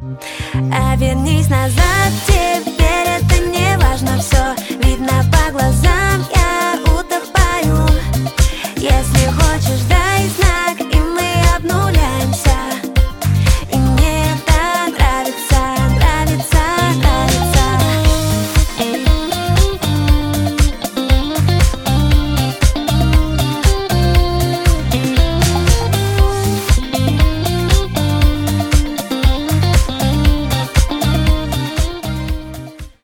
А вернись назад, теперь это не важно все.